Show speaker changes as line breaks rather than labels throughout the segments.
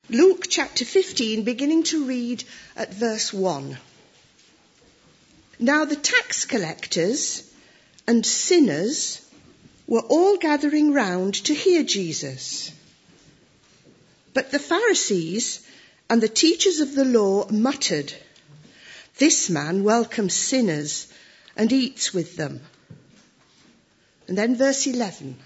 Luke chapter 15, beginning to read at verse 1. Now the tax collectors and sinners were all gathering round to hear Jesus. But the Pharisees and the teachers of the law muttered, "This man welcomes sinners and eats with them." And then verse 11.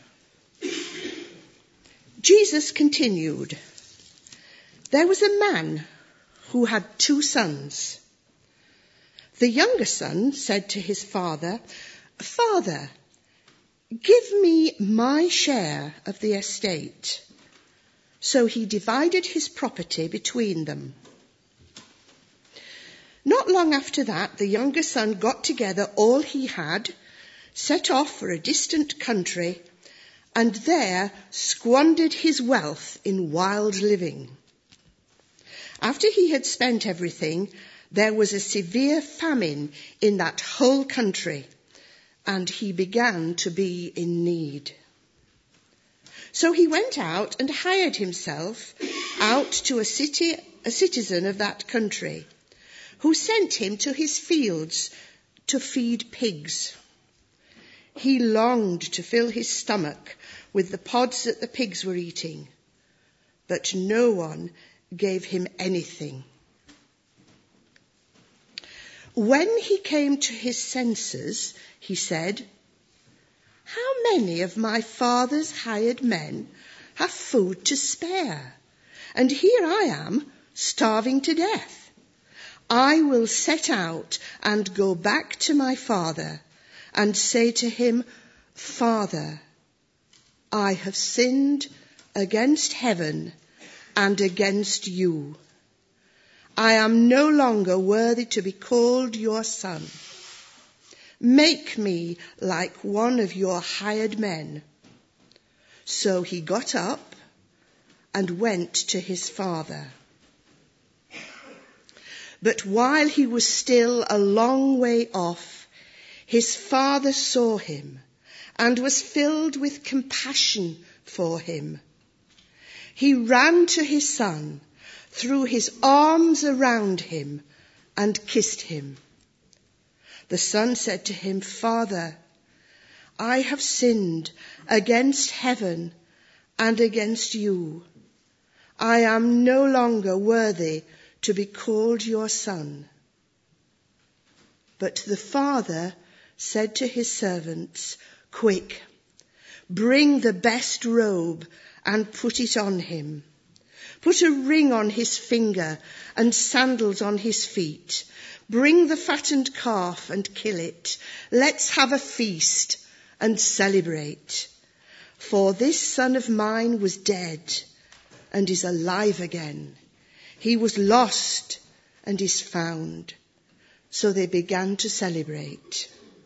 Jesus continued, "There was a man who had 2 sons. The younger son said to his father, 'Father, give me my share of the estate.' So he divided his property between them. Not long after that, the younger son got together all he had, set off for a distant country, and there squandered his wealth in wild living. After he had spent everything, there was a severe famine in that whole country, and he began to be in need. So he went out and hired himself out to a citizen of that country, who sent him to his fields to feed pigs. He longed to fill his stomach with the pods that the pigs were eating, but no one gave him anything. When he came to his senses, he said, 'How many of my father's hired men have food to spare? And here I am, starving to death. I will set out and go back to my father and say to him, Father, I have sinned against heaven and against you. I am no longer worthy to be called your son. Make me like one of your hired men.' So he got up and went to his father. But while he was still a long way off, his father saw him and was filled with compassion for him. He ran to his son, threw his arms around him, and kissed him. The son said to him, 'Father, I have sinned against heaven and against you. I am no longer worthy to be called your son.' But the father said to his servants, 'Quick, bring the best robe and put it on him. Put a ring on his finger and sandals on his feet. Bring the fattened calf and kill it. Let's have a feast and celebrate. For this son of mine was dead and is alive again. He was lost and is found.' So they began to celebrate.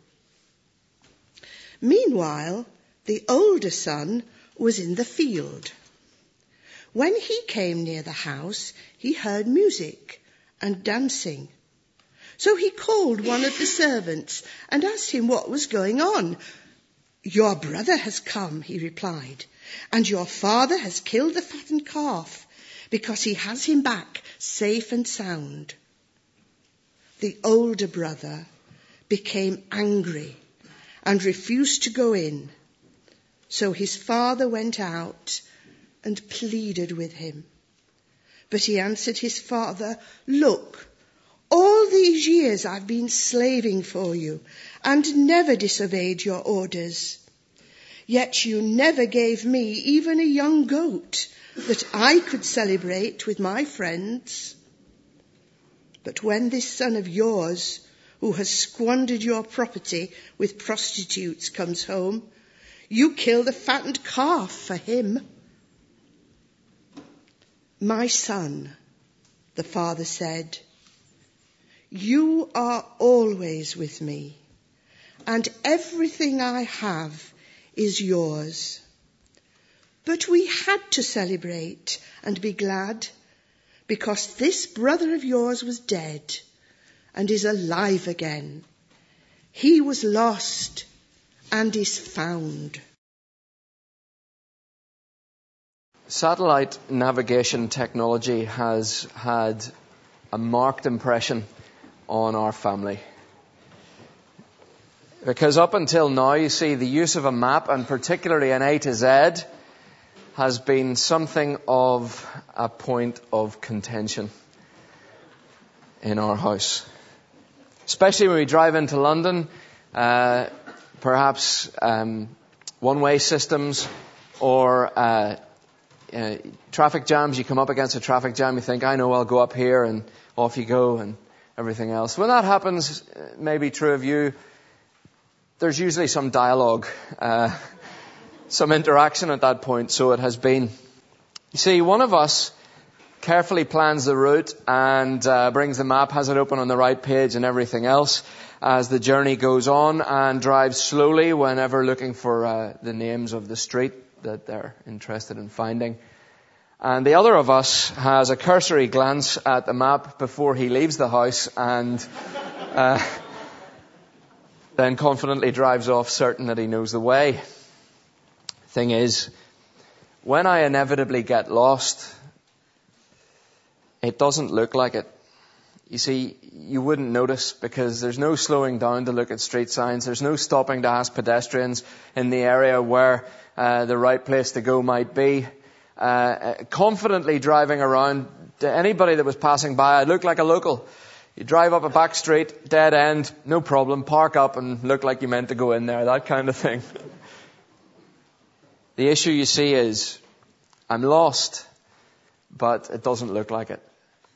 Meanwhile, the older son was in the field. When he came near the house, he heard music and dancing. So he called one of the servants and asked him what was going on. 'Your brother has come,' he replied, 'and your father has killed the fattened calf because he has him back safe and sound.' The older brother became angry and refused to go in. So his father went out and pleaded with him. But he answered his father, 'Look, all these years I've been slaving for you and never disobeyed your orders. Yet you never gave me even a young goat that I could celebrate with my friends. But when this son of yours, who has squandered your property with prostitutes, comes home, you kill the fattened calf for him.' 'My son,' the father said, 'you are always with me, and everything I have is yours. But we had to celebrate and be glad, because this brother of yours was dead and is alive again. He was lost and is found.'
Satellite navigation technology has had a marked impression on our family. Because up until now, you see, the use of a map, and particularly an A to Z, has been something of a point of contention in our house. Especially when we drive into London, perhaps one-way systems or traffic jams. You come up against a traffic jam, you think, I know, I'll go up here, and off you go, and everything else. When that happens, it may be true of you, there's usually some dialogue, some interaction at that point, so it has been. You see, one of us carefully plans the route and brings the map, has it open on the right page and everything else as the journey goes on, and drives slowly whenever looking for the names of the street that they're interested in finding. And the other of us has a cursory glance at the map before he leaves the house and then confidently drives off, certain that he knows the way. Thing is, when I inevitably get lost, it doesn't look like it. You see, you wouldn't notice because there's no slowing down to look at street signs. There's no stopping to ask pedestrians in the area where the right place to go might be. Confidently driving around, to anybody that was passing by, I looked like a local. You drive up a back street, dead end, no problem, park up and look like you meant to go in there, that kind of thing. The issue, you see, is I'm lost, but it doesn't look like it.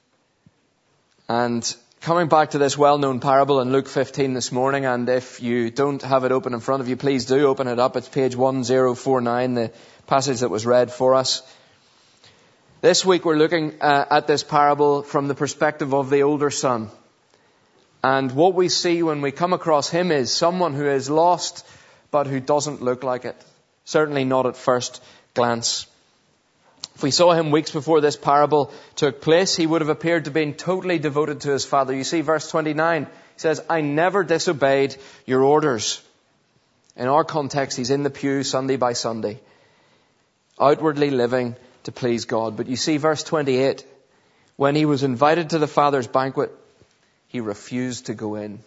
And coming back to this well-known parable in Luke 15 this morning, and if you don't have it open in front of you, please do open it up. It's page 1049, the passage that was read for us. This week we're looking at this parable from the perspective of the older son. And what we see when we come across him is someone who is lost, but who doesn't look like it. Certainly not at first glance. If we saw him weeks before this parable took place, he would have appeared to be totally devoted to his father. You see, verse 29, he says, I never disobeyed your orders. In our context, he's in the pew Sunday by Sunday, outwardly living to please God. But you see, verse 28, when he was invited to the Father's banquet, he refused to go in.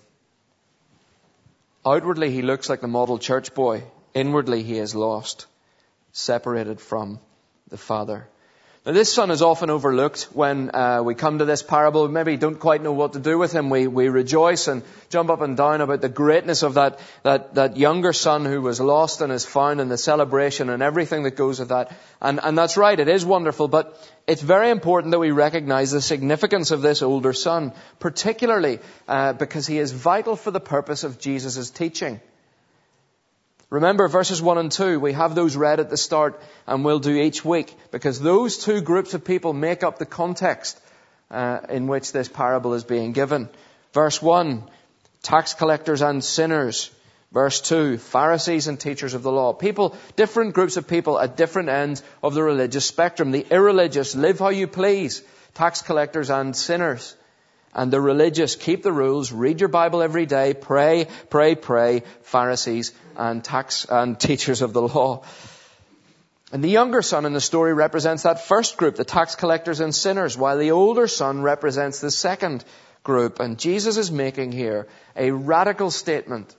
Outwardly, he looks like the model church boy. Inwardly, he is lost, separated from the Father. Now, this son is often overlooked when we come to this parable. We maybe don't quite know what to do with him. We rejoice and jump up and down about the greatness of that younger son who was lost and is found, and the celebration and everything that goes with that. And that's right, it is wonderful, but it's very important that we recognize the significance of this older son, particularly because he is vital for the purpose of Jesus' teaching. Remember verses 1 and 2, we have those read at the start and we'll do each week, because those two groups of people make up the context in which this parable is being given. Verse 1, tax collectors and sinners. Verse 2, Pharisees and teachers of the law. People, different groups of people at different ends of the religious spectrum. The irreligious, live how you please. Tax collectors and sinners. And the religious, keep the rules, read your Bible every day, pray, pray, pray, Pharisees and teachers of the law. And the younger son in the story represents that first group, the tax collectors and sinners, while the older son represents the second group. And Jesus is making here a radical statement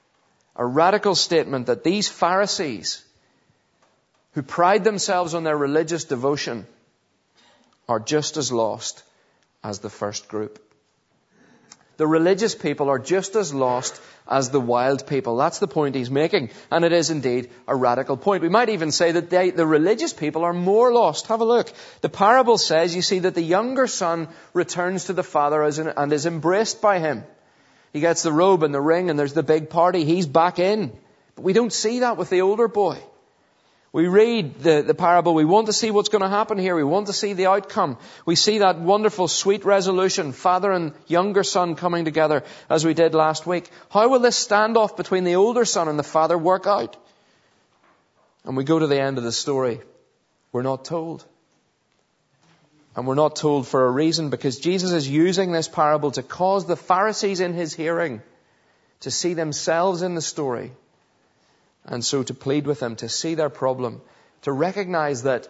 that these Pharisees, who pride themselves on their religious devotion, are just as lost as the first group. The religious people are just as lost as the wild people. That's the point he's making. And it is indeed a radical point. We might even say that the religious people are more lost. Have a look. The parable says, you see, that the younger son returns to the father and is embraced by him. He gets the robe and the ring and there's the big party. He's back in. But we don't see that with the older boy. We read the parable. We want to see what's going to happen here. We want to see the outcome. We see that wonderful, sweet resolution, father and younger son coming together as we did last week. How will this standoff between the older son and the father work out? And we go to the end of the story. We're not told. And we're not told for a reason, because Jesus is using this parable to cause the Pharisees in his hearing to see themselves in the story. And so to plead with them, to see their problem, to recognize that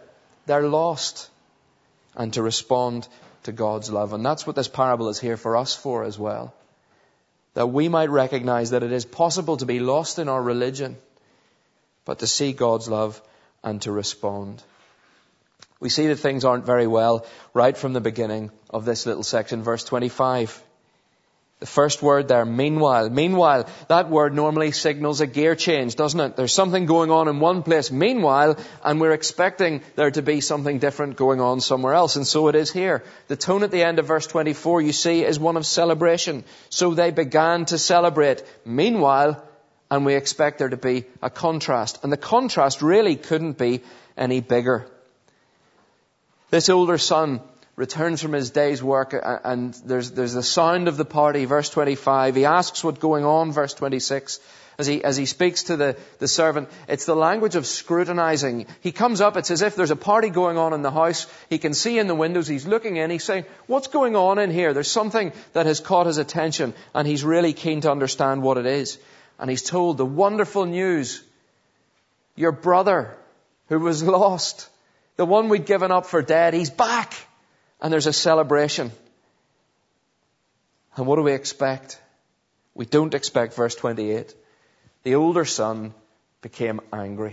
They're lost. And to respond to God's love. And that's what this parable is here for us for as well. That we might recognize that it is possible to be lost in our religion, but to see God's love and to respond. We see that things aren't very well right from the beginning of this little section, verse 25. The first word there, meanwhile. Meanwhile, that word normally signals a gear change, doesn't it? There's something going on in one place, meanwhile, and we're expecting there to be something different going on somewhere else. And so it is here. The tone at the end of verse 24, you see, is one of celebration. So they began to celebrate. Meanwhile, and we expect there to be a contrast. And the contrast really couldn't be any bigger. This older son returns from his day's work, and there's the sound of the party, verse 25. He asks what's going on, verse 26. As he speaks to the servant, it's the language of scrutinizing. He comes up, it's as if there's a party going on in the house. He can see in the windows, he's looking in, he's saying, what's going on in here? There's something that has caught his attention, and he's really keen to understand what it is. And he's told the wonderful news. Your brother, who was lost, the one we'd given up for dead, he's back. And there's a celebration. And what do we expect? We don't expect verse 28. The older son became angry.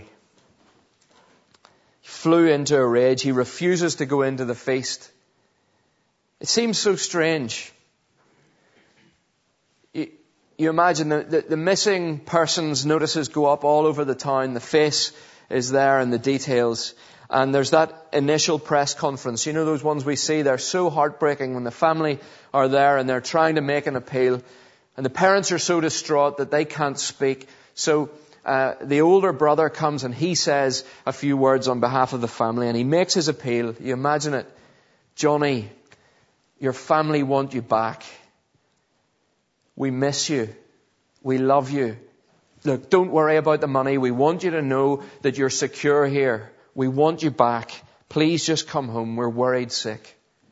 He flew into a rage. He refuses to go into the feast. It seems so strange. You imagine the missing persons notices go up all over the town. The face is there and the details. And there's that initial press conference. You know those ones we see? They're so heartbreaking when the family are there and they're trying to make an appeal. And the parents are so distraught that they can't speak. So the older brother comes and he says a few words on behalf of the family. And he makes his appeal. You imagine it. Johnny, your family want you back. We miss you. We love you. Look, don't worry about the money. We want you to know that you're secure here. We want you back. Please just come home. We're worried sick.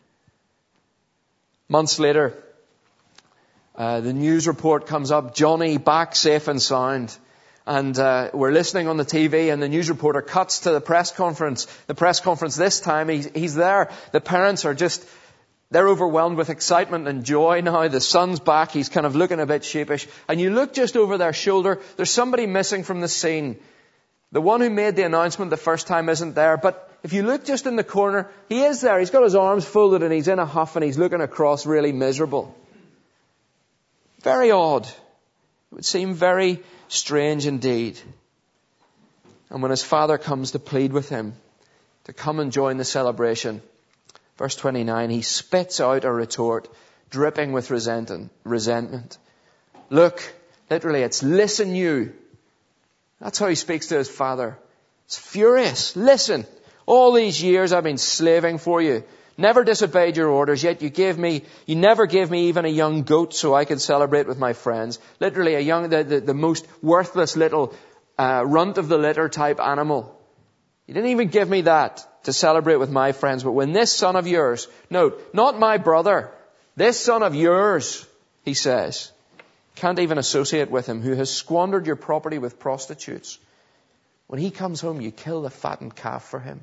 Months later, the news report comes up. Johnny back safe and sound. And we're listening on the TV and the news reporter cuts to the press conference. The press conference this time, he's there. The parents are they're overwhelmed with excitement and joy now. The son's back. He's kind of looking a bit sheepish. And you look just over their shoulder. There's somebody missing from the scene. The one who made the announcement the first time isn't there. But if you look just in the corner, he is there. He's got his arms folded and he's in a huff and he's looking across really miserable. Very odd. It would seem very strange indeed. And when his father comes to plead with him to come and join the celebration, verse 29, he spits out a retort dripping with resentment. Look, literally, it's listen you. That's how he speaks to his father. It's furious. Listen, all these years I've been slaving for you. Never disobeyed your orders, yet you never gave me even a young goat so I could celebrate with my friends. Literally the most worthless little runt of the litter type animal. You didn't even give me that to celebrate with my friends. But when this son of yours, note, not my brother, this son of yours, he says, can't even associate with him, who has squandered your property with prostitutes. When he comes home, you kill the fattened calf for him.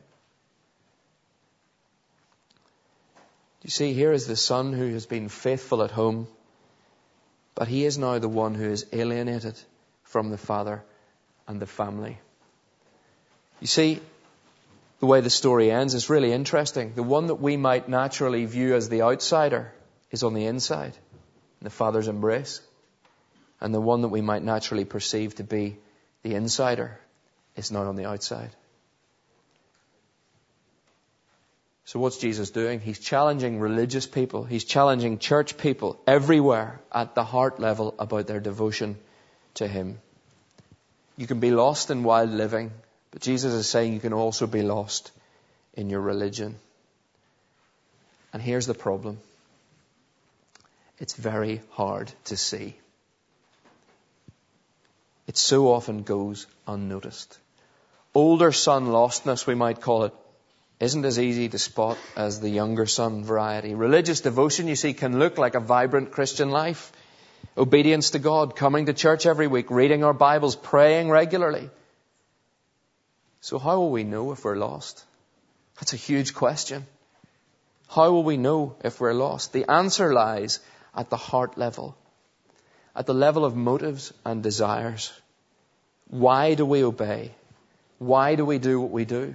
Do you see, here is the son who has been faithful at home, but he is now the one who is alienated from the father and the family. You see, the way the story ends is really interesting. The one that we might naturally view as the outsider is on the inside, in the father's embrace. And the one that we might naturally perceive to be the insider is not on the outside. So what's Jesus doing? He's challenging religious people. He's challenging church people everywhere at the heart level about their devotion to him. You can be lost in wild living, but Jesus is saying you can also be lost in your religion. And here's the problem. It's very hard to see. It so often goes unnoticed. Older son lostness, we might call it, isn't as easy to spot as the younger son variety. Religious devotion, you see, can look like a vibrant Christian life. Obedience to God, coming to church every week, reading our Bibles, praying regularly. So how will we know if we're lost? That's a huge question. How will we know if we're lost? The answer lies at the heart level, at the level of motives and desires. Why do we obey? Why do we do what we do?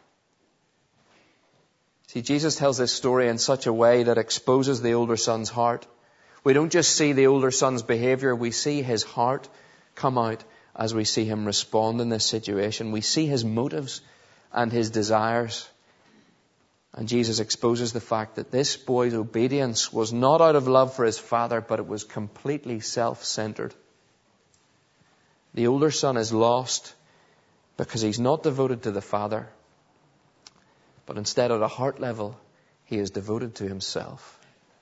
See, Jesus tells this story in such a way that exposes the older son's heart. We don't just see the older son's behavior, we see his heart come out as we see him respond in this situation. We see his motives and his desires. And Jesus exposes the fact that this boy's obedience was not out of love for his father, but it was completely self-centered. The older son is lost because he's not devoted to the father, but instead at a heart level, he is devoted to himself.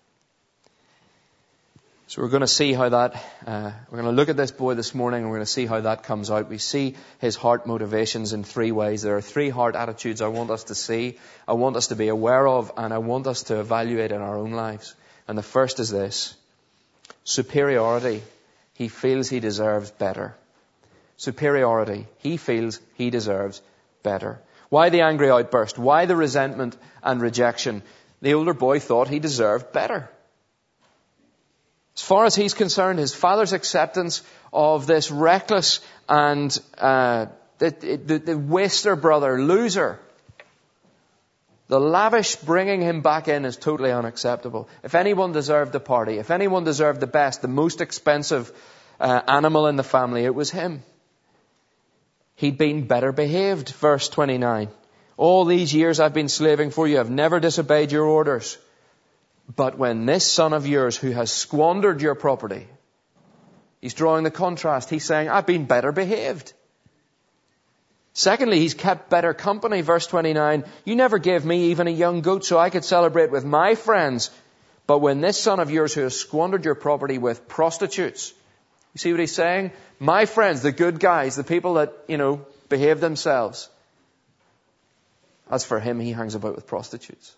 So we're going to see how that, we're going to look at this boy this morning and we're going to see how that comes out. We see his heart motivations in three ways. There are three heart attitudes I want us to see, I want us to be aware of, and I want us to evaluate in our own lives. And the first is this: superiority. He feels he deserves better. Superiority. He feels he deserves better. Why the angry outburst? Why the resentment and rejection? The older boy thought he deserved better. As far as he's concerned, his father's acceptance of this reckless and the waster brother, loser, the lavish bringing him back in is totally unacceptable. If anyone deserved the party, if anyone deserved the best, the most expensive animal in the family, it was him. He'd been better behaved. Verse 29. All these years I've been slaving for you. I've never disobeyed your orders. But when this son of yours who has squandered your property, he's drawing the contrast. He's saying, I've been better behaved. Secondly, he's kept better company. Verse 29, you never gave me even a young goat so I could celebrate with my friends. But when this son of yours who has squandered your property with prostitutes, you see what he's saying? My friends, the good guys, the people that, behave themselves. As for him, he hangs about with prostitutes.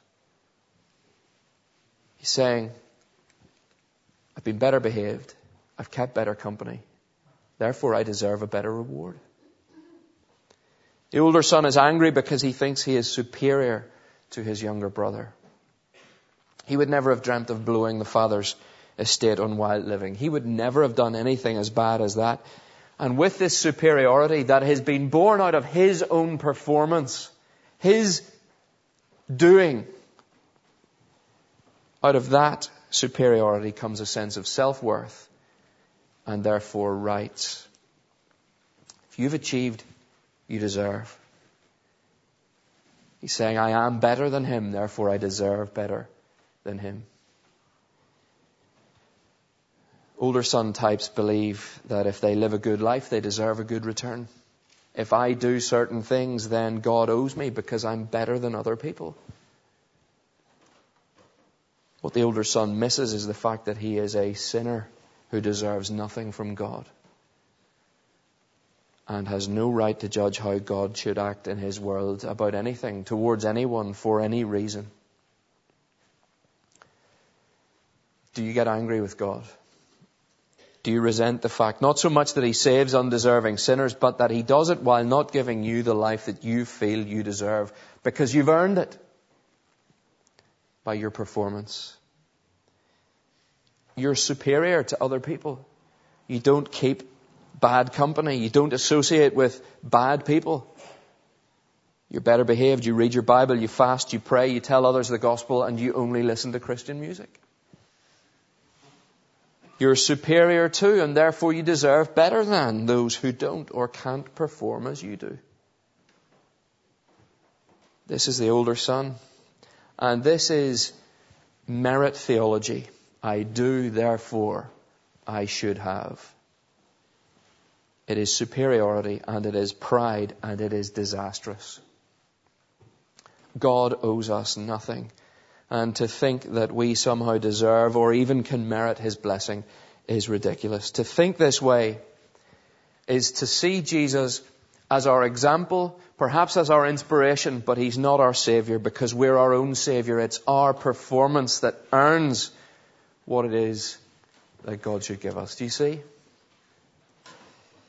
He's saying, I've been better behaved. I've kept better company. Therefore, I deserve a better reward. The older son is angry because he thinks he is superior to his younger brother. He would never have dreamt of blowing the father's estate on wild living. He would never have done anything as bad as that. And with this superiority that has been born out of his own performance, his doing, out of that superiority comes a sense of self-worth and therefore rights. If you've achieved, you deserve. He's saying, I am better than him, therefore I deserve better than him. Older son types believe that if they live a good life, they deserve a good return. If I do certain things, then God owes me because I'm better than other people. What the older son misses is the fact that he is a sinner who deserves nothing from God and has no right to judge how God should act in his world about anything, towards anyone, for any reason. Do you get angry with God? Do you resent the fact, not so much that he saves undeserving sinners, but that he does it while not giving you the life that you feel you deserve because you've earned it by your performance? You're superior to other people. You don't keep bad company. You don't associate with bad people. You're better behaved. You read your Bible. You fast. You pray. You tell others the gospel. And you only listen to Christian music. You're superior to, and therefore you deserve better than those who don't or can't perform as you do. This is the older son. And this is merit theology. I do, therefore I should have. It is superiority, and it is pride, and it is disastrous. God owes us nothing. And to think that we somehow deserve or even can merit his blessing is ridiculous. To think this way is to see Jesus as our example, perhaps as our inspiration, but he's not our Savior because we're our own Savior. It's our performance that earns what it is that God should give us. Do you see?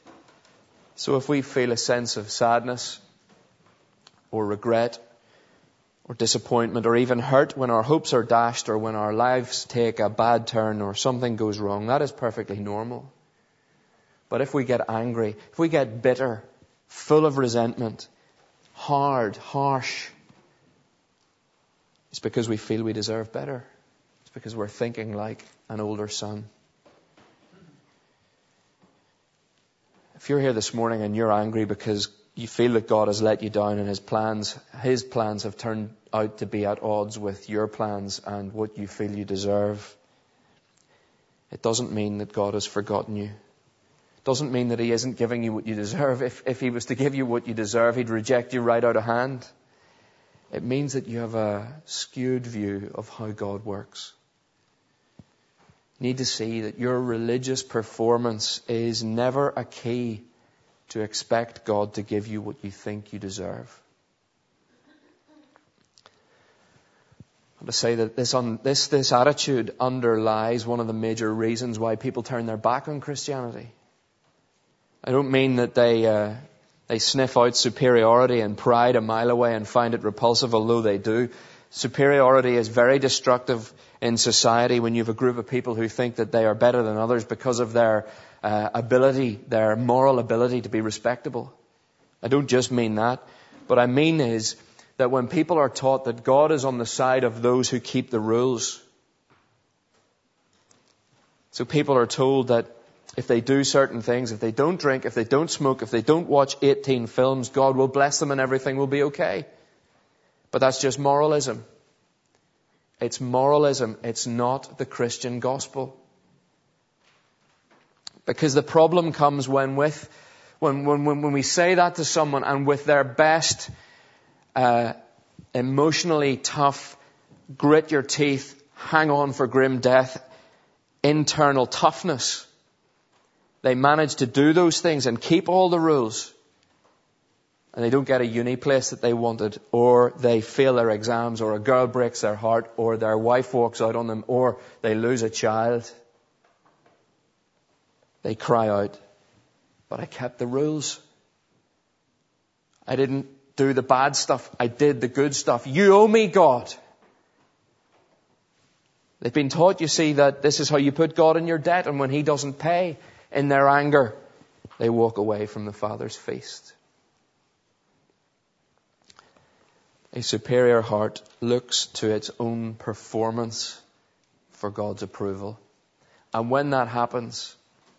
So if we feel a sense of sadness or regret or disappointment or even hurt, when our hopes are dashed or when our lives take a bad turn or something goes wrong, that is perfectly normal. But if we get angry, if we get bitter, full of resentment, hard, harsh, it's because we feel we deserve better. It's because we're thinking like an older son. If you're here this morning and you're angry because you feel that God has let you down and His plans have turned out to be at odds with your plans and what you feel you deserve, it doesn't mean that God has forgotten you. It doesn't mean that He isn't giving you what you deserve. If He was to give you what you deserve, He'd reject you right out of hand. It means that you have a skewed view of how God works. You need to see that your religious performance is never a key to expect God to give you what you think you deserve. I want to say that this attitude underlies one of the major reasons why people turn their back on Christianity. I don't mean that they sniff out superiority and pride a mile away and find it repulsive, although they do. Superiority is very destructive in society when you have a group of people who think that they are better than others because of their ability, their moral ability to be respectable. I don't just mean that. What I mean is that when people are taught that God is on the side of those who keep the rules. So people are told that if they do certain things, if they don't drink, if they don't smoke, if they don't watch 18 films, God will bless them and everything will be okay. But that's just moralism. It's moralism. It's not the Christian gospel. Because the problem comes when we say that to someone and with their best emotionally tough, grit your teeth, hang on for grim death, internal toughness, they manage to do those things and keep all the rules. And they don't get a uni place that they wanted, or they fail their exams, or a girl breaks their heart, or their wife walks out on them, or they lose a child. They cry out, but I kept the rules. I didn't do the bad stuff. I did the good stuff. You owe me, God. They've been taught, you see, that this is how you put God in your debt, and when He doesn't pay, in their anger, they walk away from the Father's feast. A superior heart looks to its own performance for God's approval. And when that happens,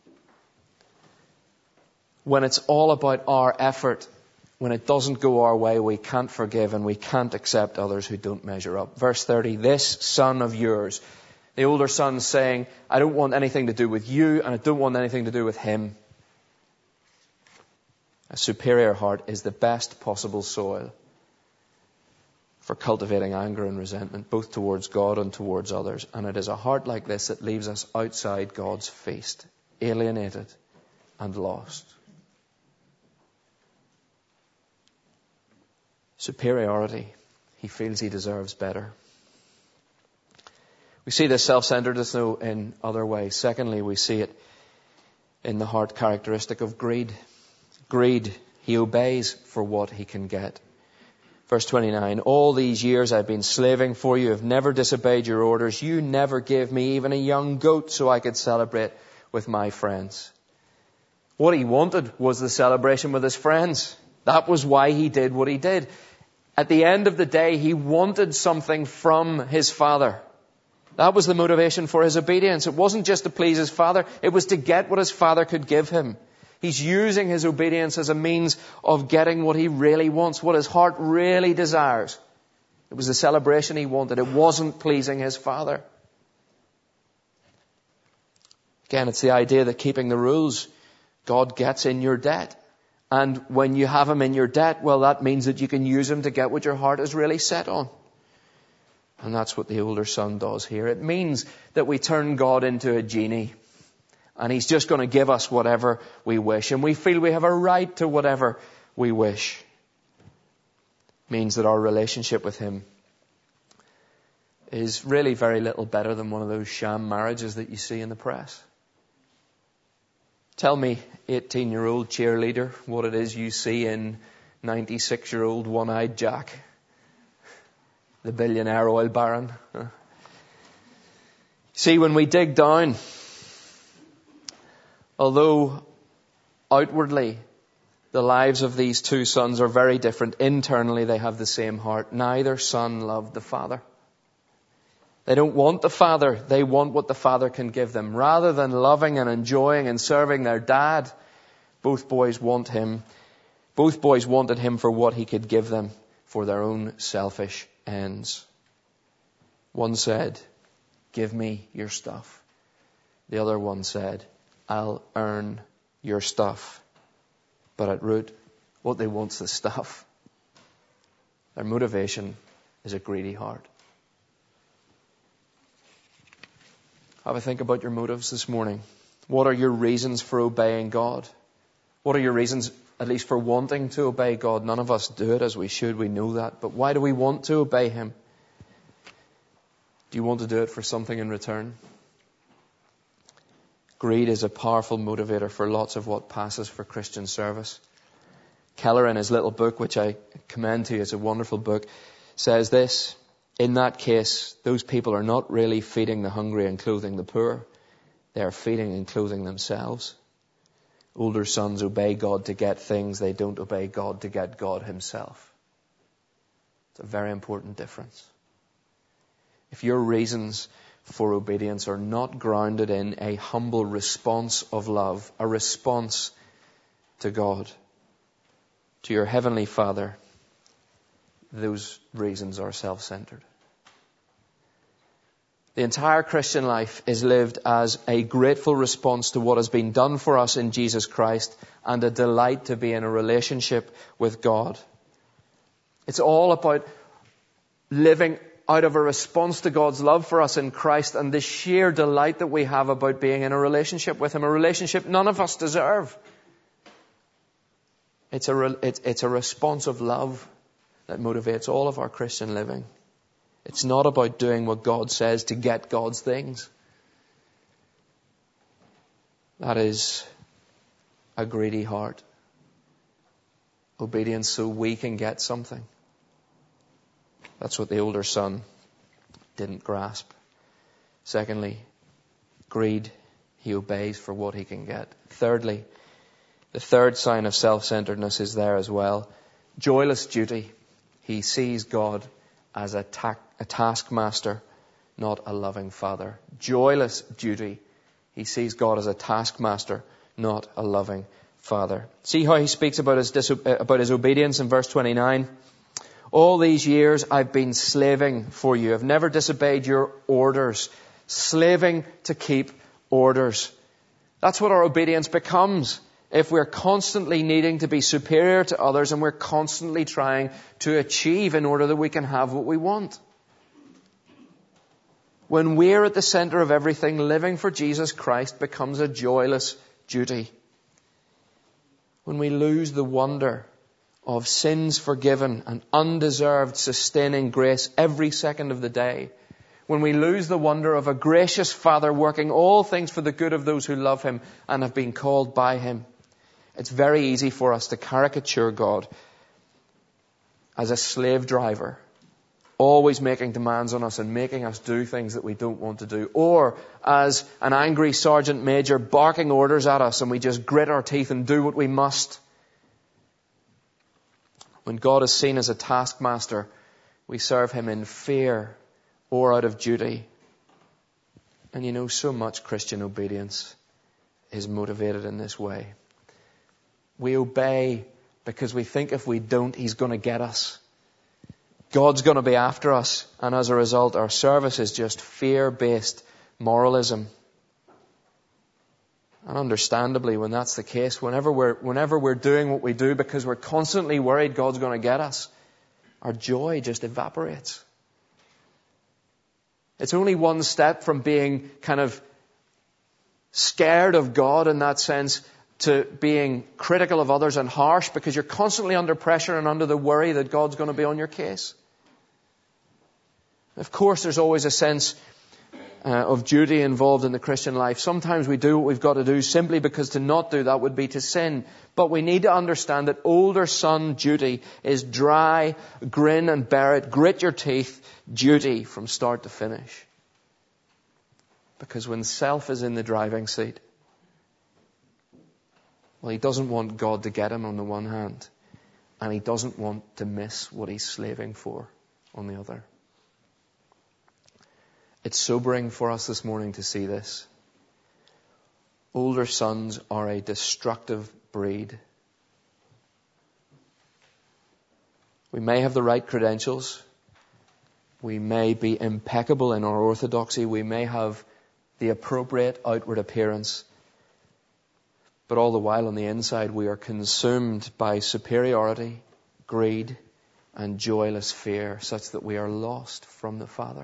when it's all about our effort, when it doesn't go our way, we can't forgive and we can't accept others who don't measure up. Verse 30, this son of yours, the older son saying, I don't want anything to do with you and I don't want anything to do with him. A superior heart is the best possible soil for cultivating anger and resentment, both towards God and towards others. And it is a heart like this that leaves us outside God's feast, alienated and lost. Superiority. He feels he deserves better. We see this self-centeredness, though, in other ways. Secondly, we see it in the heart characteristic of greed. Greed. He obeys for what he can get. Verse 29, all these years I've been slaving for you, have never disobeyed your orders. You never gave me even a young goat so I could celebrate with my friends. What he wanted was the celebration with his friends. That was why he did what he did. At the end of the day, he wanted something from his father. That was the motivation for his obedience. It wasn't just to please his father. It was to get what his father could give him. He's using his obedience as a means of getting what he really wants, what his heart really desires. It was the celebration he wanted. It wasn't pleasing his father. Again, it's the idea that keeping the rules, God gets in your debt. And when you have him in your debt, well, that means that you can use him to get what your heart is really set on. And that's what the older son does here. It means that we turn God into a genie. And he's just going to give us whatever we wish. And we feel we have a right to whatever we wish. It means that our relationship with him is really very little better than one of those sham marriages that you see in the press. Tell me, 18-year-old cheerleader, what it is you see in 96-year-old one-eyed Jack. the billionaire oil baron. See, when we dig down, although outwardly the lives of these two sons are very different, internally they have the same heart. Neither son loved the father. They don't want the father, they want what the father can give them. Rather than loving and enjoying and serving their dad, both boys wanted him for what he could give them, for their own selfish ends. One said, "Give me your stuff." The other one said, "I'll earn your stuff." But at root, what they want's the stuff. Their motivation is a greedy heart. Have a think about your motives this morning. What are your reasons for obeying God? What are your reasons, at least, for wanting to obey God? None of us do it as we should, we know that. But why do we want to obey Him? Do you want to do it for something in return? Greed is a powerful motivator for lots of what passes for Christian service. Keller, in his little book, which I commend to you, it's a wonderful book, says this: in that case, those people are not really feeding the hungry and clothing the poor. They are feeding and clothing themselves. Older sons obey God to get things. They don't obey God to get God Himself. It's a very important difference. If your reasons for obedience are not grounded in a humble response of love, a response to God, to your Heavenly Father, those reasons are self-centered. The entire Christian life is lived as a grateful response to what has been done for us in Jesus Christ and a delight to be in a relationship with God. It's all about living out of a response to God's love for us in Christ and the sheer delight that we have about being in a relationship with Him, a relationship none of us deserve. It's a response of love that motivates all of our Christian living. It's not about doing what God says to get God's things. That is a greedy heart. Obedience so we can get something. That's what the older son didn't grasp. Secondly, greed. He obeys for what he can get. Thirdly, the third sign of self-centeredness is there as well. Joyless duty. He sees God as a taskmaster, not a loving father. Joyless duty. He sees God as a taskmaster, not a loving father. See how he speaks about his obedience in verse 29. All these years I've been slaving for you. I've never disobeyed your orders. Slaving to keep orders. That's what our obedience becomes. If we're constantly needing to be superior to others and we're constantly trying to achieve in order that we can have what we want. When we're at the center of everything, living for Jesus Christ becomes a joyless duty. When we lose the wonder of sins forgiven and undeserved sustaining grace every second of the day. When we lose the wonder of a gracious Father working all things for the good of those who love Him and have been called by Him. It's very easy for us to caricature God as a slave driver, always making demands on us and making us do things that we don't want to do. Or as an angry sergeant major barking orders at us and we just grit our teeth and do what we must. When God is seen as a taskmaster, we serve Him in fear or out of duty. And you know, so much Christian obedience is motivated in this way. We obey because we think if we don't, He's going to get us. God's going to be after us. And as a result, our service is just fear-based moralism. And understandably, when that's the case, whenever we're doing what we do because we're constantly worried God's going to get us, our joy just evaporates. It's only one step from being kind of scared of God in that sense to being critical of others and harsh because you're constantly under pressure and under the worry that God's going to be on your case. Of course, there's always a sense of duty involved in the Christian life. Sometimes we do what we've got to do simply because to not do that would be to sin. But we need to understand that older son duty is dry, grin and bear it, grit your teeth duty from start to finish. Because when self is in the driving seat, well, he doesn't want God to get him on the one hand, and he doesn't want to miss what he's slaving for on the other. It's sobering for us this morning to see this. Older sons are a destructive breed. We may have the right credentials. We may be impeccable in our orthodoxy. We may have the appropriate outward appearance. But all the while on the inside we are consumed by superiority, greed, and joyless fear, such that we are lost from the Father.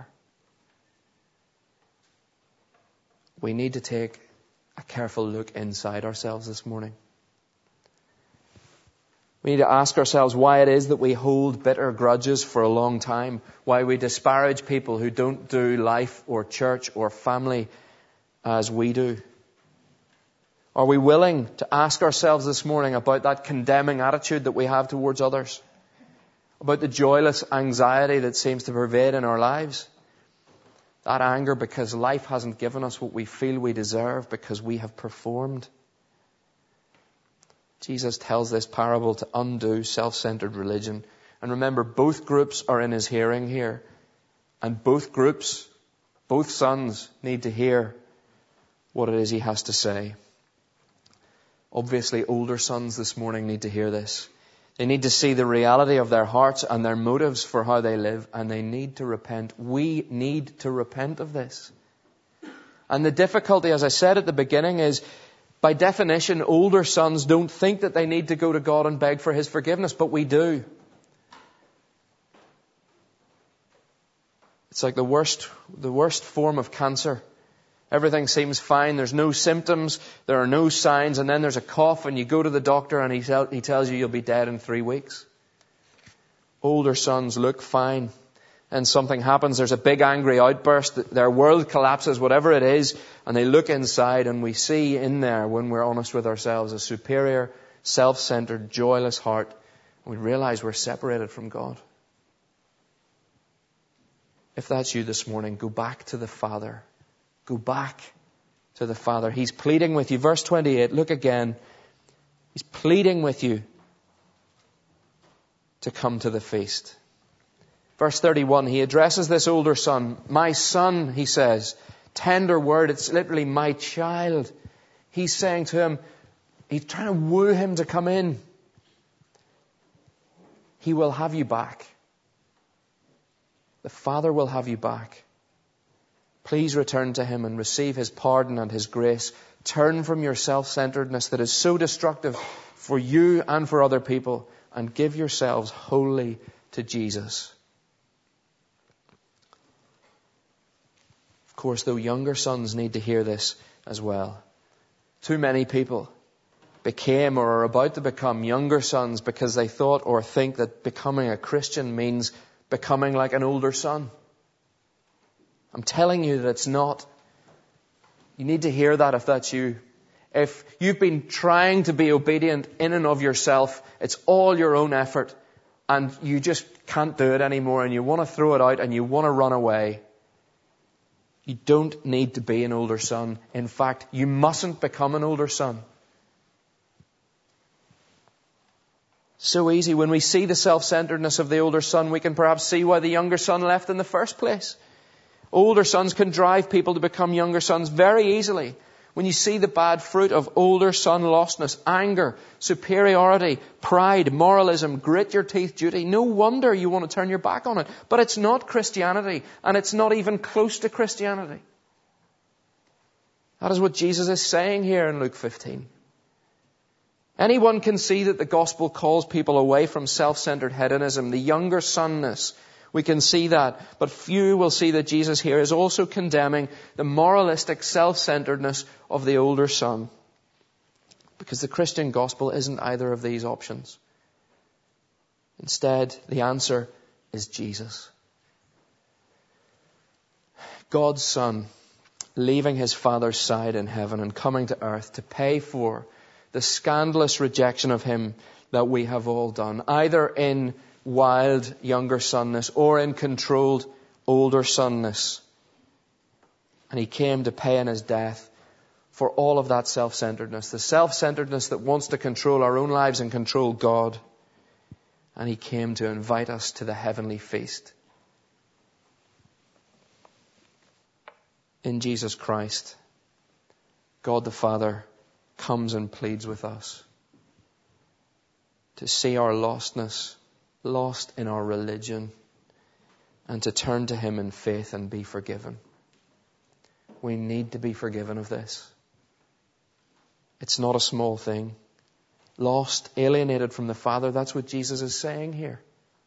We need to take a careful look inside ourselves this morning. We need to ask ourselves why it is that we hold bitter grudges for a long time, why we disparage people who don't do life or church or family as we do. Are we willing to ask ourselves this morning about that condemning attitude that we have towards others? About the joyless anxiety that seems to pervade in our lives? That anger because life hasn't given us what we feel we deserve because we have performed. Jesus tells this parable to undo self-centered religion. And remember, both groups are in his hearing here. And both groups, both sons, need to hear what it is he has to say. Obviously, older sons this morning need to hear this. They need to see the reality of their hearts and their motives for how they live, and they need to repent. We need to repent of this. And the difficulty, as I said at the beginning, is by definition, older sons don't think that they need to go to God and beg for his forgiveness, but we do. It's like the worst form of cancer. Everything seems fine. There's no symptoms. There are no signs. And then there's a cough and you go to the doctor and he tells you you'll be dead in 3 weeks. Older sons look fine. And something happens. There's a big angry outburst. Their world collapses, whatever it is. And they look inside and we see in there, when we're honest with ourselves, a superior, self-centered, joyless heart. And we realize we're separated from God. If that's you this morning, go back to the Father. Go back to the Father. He's pleading with you. Verse 28, look again. He's pleading with you to come to the feast. Verse 31, he addresses this older son. My son, he says. Tender word. It's literally my child. He's saying to him, he's trying to woo him to come in. He will have you back. The Father will have you back. Please return to him and receive his pardon and his grace. Turn from your self-centeredness that is so destructive for you and for other people, and give yourselves wholly to Jesus. Of course, though, younger sons need to hear this as well. Too many people became or are about to become younger sons because they thought or think that becoming a Christian means becoming like an older son. I'm telling you that it's not. You need to hear that if that's you. If you've been trying to be obedient in and of yourself, it's all your own effort, and you just can't do it anymore, and you want to throw it out and you want to run away. You don't need to be an older son. In fact, you mustn't become an older son. So easy. When we see the self-centeredness of the older son, we can perhaps see why the younger son left in the first place. Older sons can drive people to become younger sons very easily. When you see the bad fruit of older son lostness, anger, superiority, pride, moralism, grit your teeth duty, no wonder you want to turn your back on it. But it's not Christianity, and it's not even close to Christianity. That is what Jesus is saying here in Luke 15. Anyone can see that the gospel calls people away from self-centered hedonism, the younger sonness. We can see that, but few will see that Jesus here is also condemning the moralistic self-centeredness of the older son. Because the Christian gospel isn't either of these options. Instead, the answer is Jesus. God's Son, leaving his Father's side in heaven and coming to earth to pay for the scandalous rejection of him that we have all done, either in wild younger sonness or in controlled older sonness. And he came to pay in his death for all of that self-centeredness, the self-centeredness that wants to control our own lives and control God. And he came to invite us to the heavenly feast. In Jesus Christ, God the Father comes and pleads with us to see our lostness, lost in our religion, and to turn to him in faith and be forgiven. We need to be forgiven of this. It's not a small thing. Lost, alienated from the Father, that's what Jesus is saying here.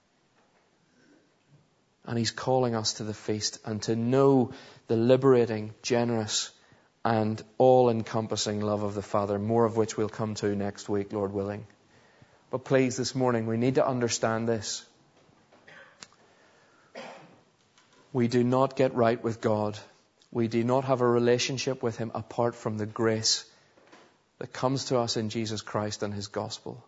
And he's calling us to the feast and to know the liberating, generous, and all-encompassing love of the Father, more of which we'll come to next week, Lord willing. But please, this morning, we need to understand this. We do not get right with God. We do not have a relationship with him apart from the grace that comes to us in Jesus Christ and his gospel.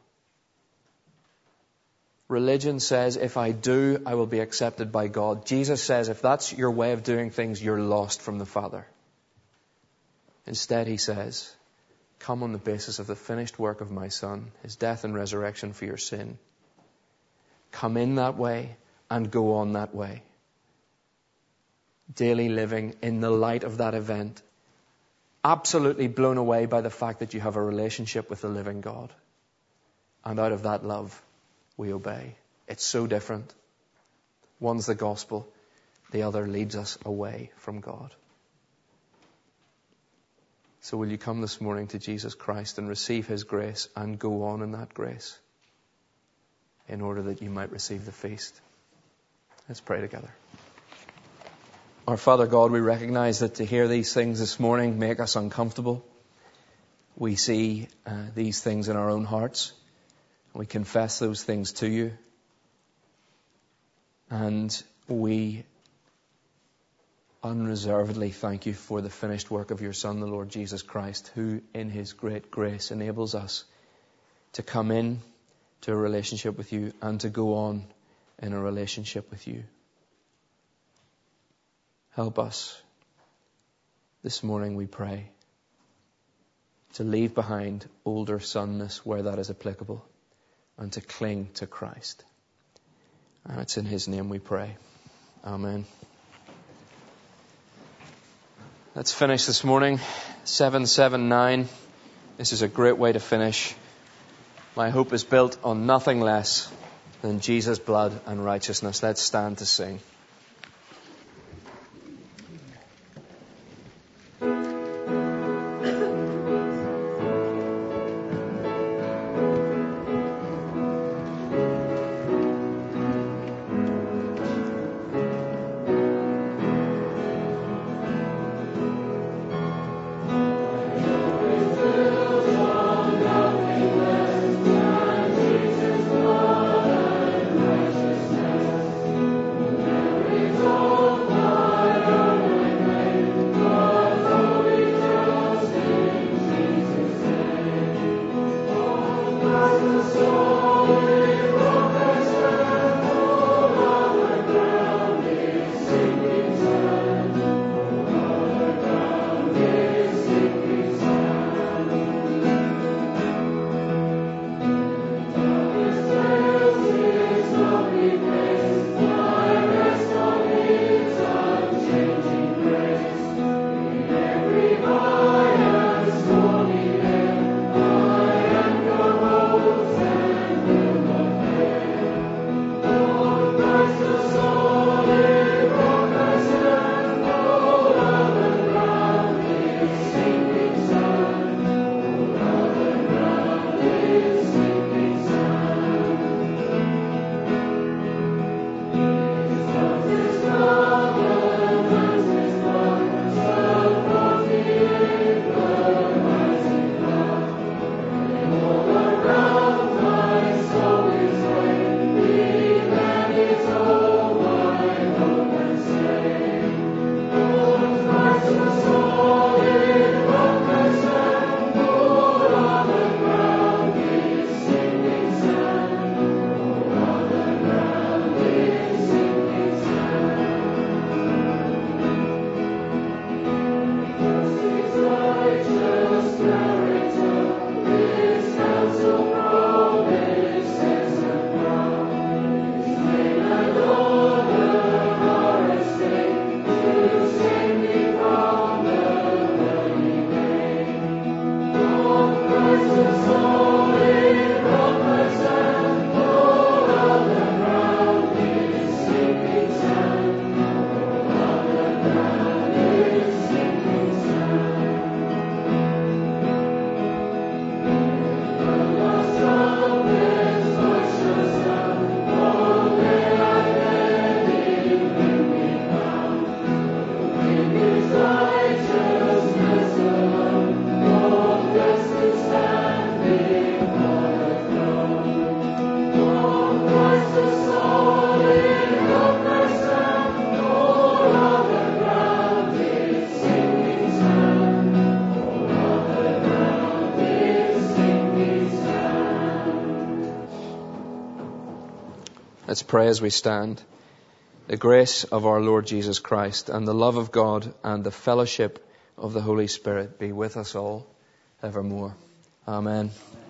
Religion says, if I do, I will be accepted by God. Jesus says, if that's your way of doing things, you're lost from the Father. Instead, he says, come on the basis of the finished work of my Son, his death and resurrection for your sin. Come in that way and go on that way. Daily living in the light of that event. Absolutely blown away by the fact that you have a relationship with the living God. And out of that love, we obey. It's so different. One's the gospel, the other leads us away from God. So will you come this morning to Jesus Christ and receive his grace and go on in that grace in order that you might receive the feast? Let's pray together. Our Father God, we recognize that to hear these things this morning make us uncomfortable. We see these things in our own hearts. We confess those things to you. And we unreservedly thank you for the finished work of your Son, the Lord Jesus Christ, who in his great grace enables us to come in to a relationship with you and to go on in a relationship with you. Help us this morning, we pray, to leave behind older sonness where that is applicable and to cling to Christ. And it's in his name we pray. Amen. Let's finish this morning. 779. This is a great way to finish. My hope is built on nothing less than Jesus' blood and righteousness. Let's stand to sing. Let's pray as we stand. The grace of our Lord Jesus Christ and the love of God and the fellowship of the Holy Spirit be with us all evermore. Amen.